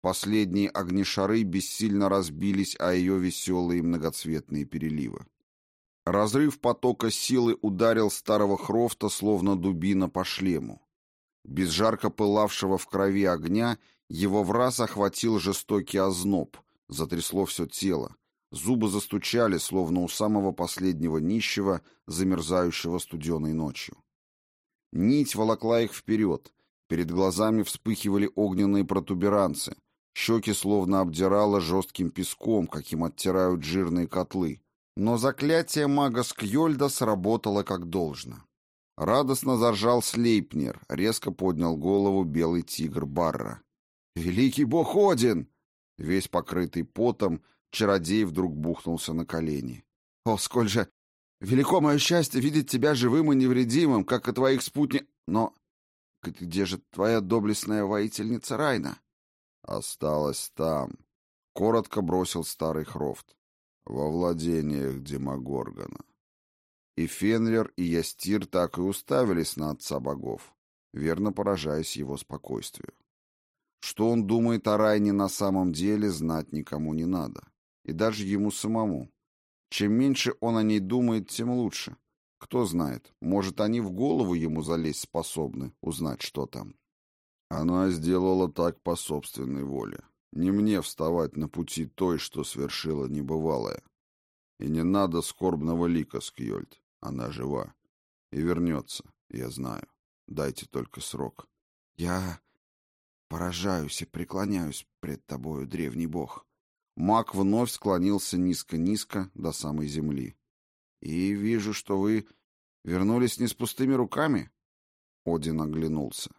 Последние огнешары бессильно разбились о ее веселые многоцветные переливы. Разрыв потока силы ударил старого Хрофта, словно дубина по шлему. Без жарко пылавшего в крови огня его враз охватил жестокий озноб, затрясло все тело, зубы застучали, словно у самого последнего нищего, замерзающего студеной ночью. Нить волокла их вперед, перед глазами вспыхивали огненные протуберанцы, щеки словно обдирало жестким песком, каким оттирают жирные котлы. Но заклятие мага Скьольда сработало как должно. Радостно заржал Слейпнир, резко поднял голову белый тигр Барра. «Великий бог Один!» Весь покрытый потом, чародей вдруг бухнулся на колени. «О, сколь же велико мое счастье видеть тебя живым и невредимым, как и твоих спутников! Но где же твоя доблестная воительница Райна?» «Осталась там», — коротко бросил старый Хрофт, — «во владениях Демогоргона». И Фенрир, и Ястир так и уставились на отца богов, верно поражаясь его спокойствию. Что он думает о Райне на самом деле, знать никому не надо, и даже ему самому. Чем меньше он о ней думает, тем лучше. Кто знает, может, они в голову ему залезть способны, узнать, что там. Она сделала так по собственной воле. Не мне вставать на пути той, что свершила небывалое. И не надо скорбного лика, Скьольд. Она жива. И вернется, я знаю. Дайте только срок. Я поражаюсь и преклоняюсь пред тобою, древний бог. Маг вновь склонился низко-низко до самой земли. И вижу, что вы вернулись не с пустыми руками. Один оглянулся.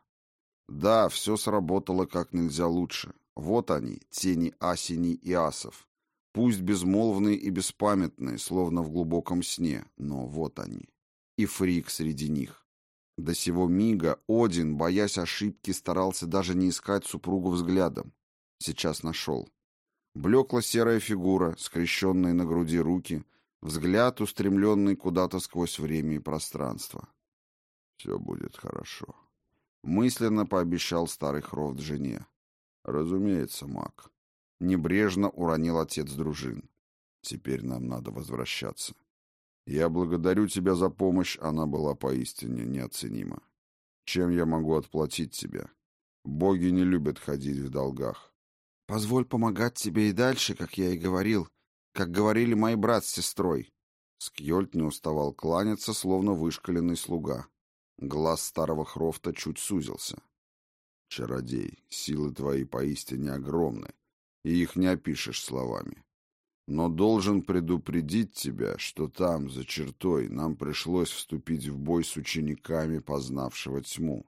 Да, все сработало как нельзя лучше. Вот они, тени Асеней и Асов. Пусть безмолвные и беспамятные, словно в глубоком сне, но вот они. И Фрик среди них. До сего мига Один, боясь ошибки, старался даже не искать супругу взглядом. Сейчас нашел. Блекла-серая фигура, скрещенные на груди руки, взгляд, устремленный куда-то сквозь время и пространство. «Все будет хорошо», — мысленно пообещал старый Хрофт жене. «Разумеется, маг». Небрежно уронил отец дружин. «Теперь нам надо возвращаться. Я благодарю тебя за помощь, она была поистине неоценима. Чем я могу отплатить тебе? Боги не любят ходить в долгах». «Позволь помогать тебе и дальше, как я и говорил, как говорили мои брат с сестрой». Скьольд не уставал кланяться, словно вышкаленный слуга. Глаз старого Хрофта чуть сузился. «Чародей, силы твои поистине огромны, и их не опишешь словами. Но должен предупредить тебя, что там, за чертой, нам пришлось вступить в бой с учениками познавшего тьму».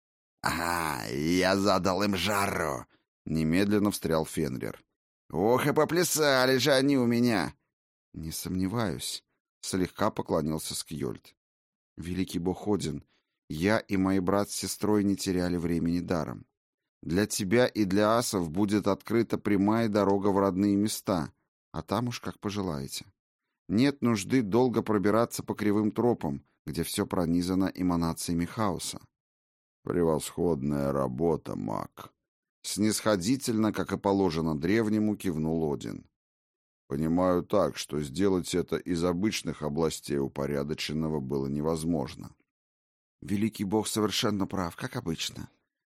«Ага, я задал им жару!» — немедленно встрял Фенрир. «Ох, и поплясали же они у меня!» «Не сомневаюсь», — слегка поклонился Скьольд. «Великий бог Один, я и мои брат с сестрой не теряли времени даром. Для тебя и для асов будет открыта прямая дорога в родные места, а там уж как пожелаете. Нет нужды долго пробираться по кривым тропам, где все пронизано эманациями хаоса». «Превосходная работа, маг!» Снисходительно, как и положено древнему, кивнул Один. «Понимаю так, что сделать это из обычных областей упорядоченного было невозможно». «Великий бог совершенно прав, как обычно».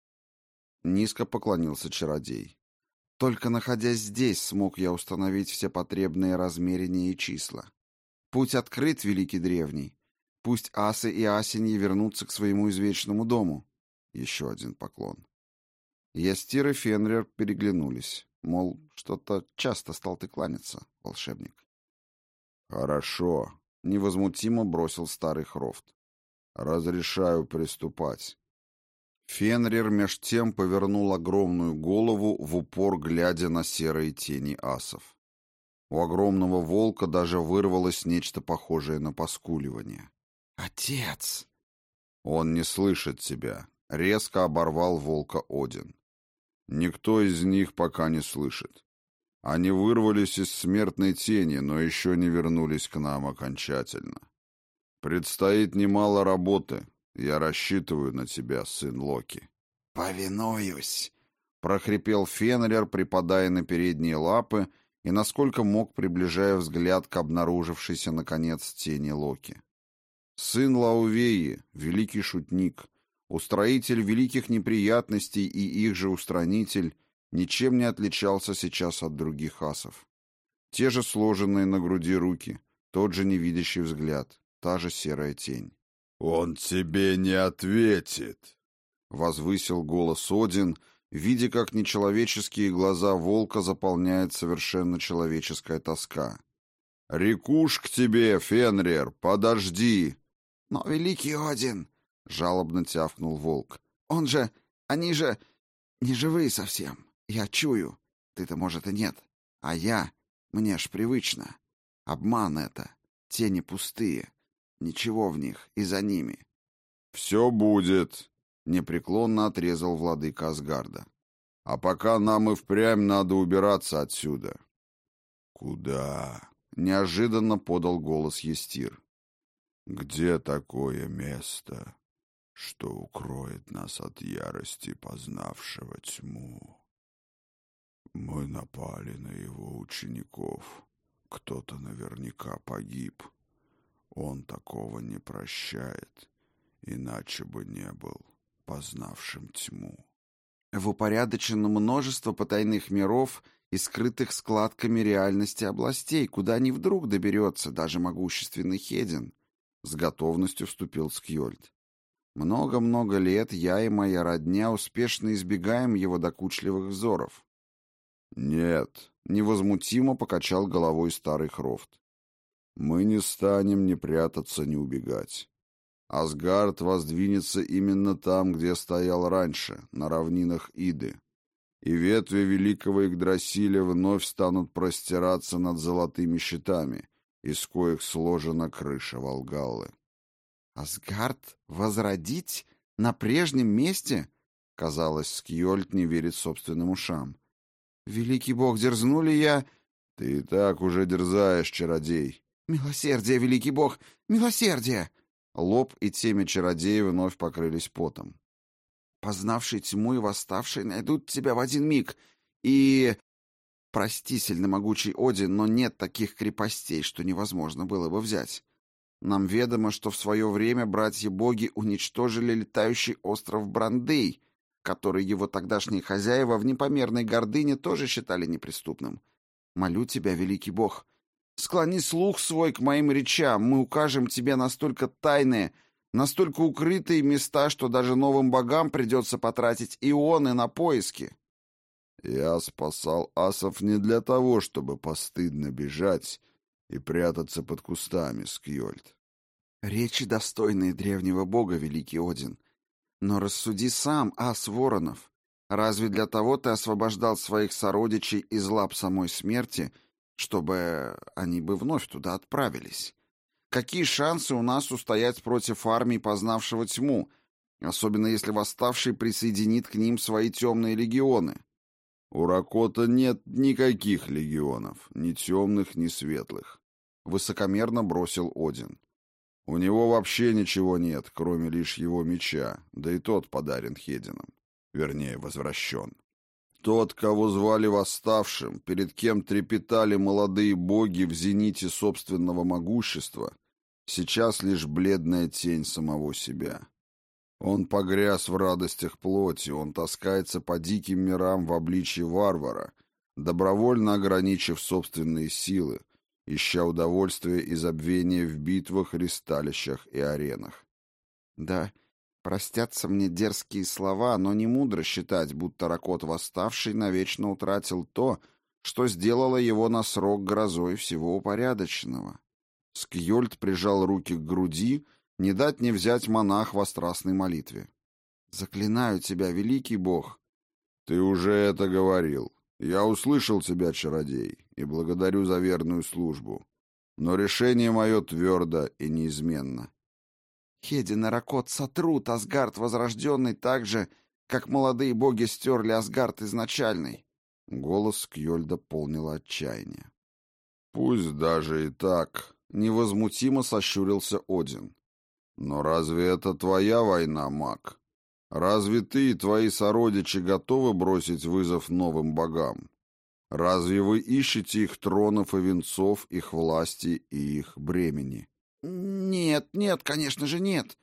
Низко поклонился чародей. «Только находясь здесь, смог я установить все потребные размерения и числа. Путь открыт, великий древний. Пусть асы и асеньи вернутся к своему извечному дому». Еще один поклон. Ястир и Фенрир переглянулись. Мол, что-то часто стал ты кланяться, волшебник. «Хорошо», — невозмутимо бросил старый Хрофт. «Разрешаю приступать». Фенрир меж тем повернул огромную голову, в упор глядя на серые тени асов. У огромного волка даже вырвалось нечто похожее на поскуливание. «Отец!» «Он не слышит тебя», — резко оборвал волка Один. «Никто из них пока не слышит. Они вырвались из смертной тени, но еще не вернулись к нам окончательно. Предстоит немало работы. Я рассчитываю на тебя, сын Локи». «Повинуюсь!» прохрипел Фенрир, припадая на передние лапы и, насколько мог, приближая взгляд к обнаружившейся, наконец, тени Локи. Сын Лаувеи, великий шутник, устроитель великих неприятностей и их же устранитель, ничем не отличался сейчас от других асов. Те же сложенные на груди руки, тот же невидящий взгляд, та же серая тень. «Он тебе не ответит!» — возвысил голос Один, видя, как нечеловеческие глаза волка заполняет совершенно человеческая тоска. «Рекуш к тебе, Фенрир, подожди!» «Но, великий Один!» — жалобно тявкнул волк. Они же не живые совсем. Я чую. Ты-то, может, и нет. А мне ж привычно. Обман это. Тени пустые. Ничего в них и за ними». «Все будет», — непреклонно отрезал владыка Асгарда. «А пока нам и впрямь надо убираться отсюда». «Куда?» — неожиданно подал голос Естир. «Где такое место, что укроет нас от ярости познавшего тьму? Мы напали на его учеников. Кто-то наверняка погиб. Он такого не прощает, иначе бы не был познавшим тьму». В упорядочено множество потайных миров и скрытых складками реальности областей, куда ни вдруг доберется даже могущественный Хедин, — с готовностью вступил Скьольд. Много-много лет я и моя родня успешно избегаем его докучливых взоров. «Нет», — невозмутимо покачал головой старый Хрофт. «Мы не станем ни прятаться, ни убегать. Асгард воздвинется именно там, где стоял раньше, на равнинах Иды, и ветви великого Игдрасиля вновь станут простираться над золотыми щитами, из коих сложена крыша Волгаллы». «Асгард возродить на прежнем месте?» — казалось, Скьольд не верит собственным ушам. «Великий бог, дерзну ли я...» «Ты и так уже дерзаешь, чародей». «Милосердие, великий бог, милосердие!» Лоб и темя чародея вновь покрылись потом. «Познавший тьму и восставший найдут тебя в один миг, и... Прости, сильномогучий Один, но нет таких крепостей, что невозможно было бы взять. Нам ведомо, что в свое время братья-боги уничтожили летающий остров Брандей, который его тогдашние хозяева в непомерной гордыне тоже считали неприступным. Молю тебя, великий бог, склони слух свой к моим речам, мы укажем тебе настолько тайные, настолько укрытые места, что даже новым богам придется потратить ионы на поиски». «Я спасал асов не для того, чтобы постыдно бежать и прятаться под кустами, Скьольд». «Речи достойные древнего бога, великий Один. Но рассуди сам, ас Воронов. Разве для того ты освобождал своих сородичей из лап самой смерти, чтобы они бы вновь туда отправились? Какие шансы у нас устоять против армии, познавшего тьму, особенно если восставший присоединит к ним свои темные легионы?» «У Ракота нет никаких легионов, ни темных, ни светлых», — высокомерно бросил Один. «У него вообще ничего нет, кроме лишь его меча, да и тот подарен Хедином, вернее, возвращен. Тот, кого звали восставшим, перед кем трепетали молодые боги в зените собственного могущества, сейчас лишь бледная тень самого себя. Он погряз в радостях плоти, он таскается по диким мирам в обличье варвара, добровольно ограничив собственные силы, ища удовольствия и забвения в битвах, ристалищах и аренах». «Да, простятся мне дерзкие слова, но не мудро считать, будто Ракот восставший навечно утратил то, что сделало его на срок грозой всего упорядоченного». Скьольд прижал руки к груди, не дать не взять монах во страстной молитве. «Заклинаю тебя, великий бог». «Ты уже это говорил. Я услышал тебя, чародей, и благодарю за верную службу. Но решение мое твердо и неизменно». «Хедин и Ракот сотрут Асгард возрожденный так же, как молодые боги стерли Асгард изначальный». Голос Кьольда полнил отчаяние. «Пусть даже и так», — невозмутимо сощурился Один. «Но разве это твоя война, маг? Разве ты и твои сородичи готовы бросить вызов новым богам? Разве вы ищете их тронов и венцов, их власти и их бремени? Нет, нет, конечно же нет.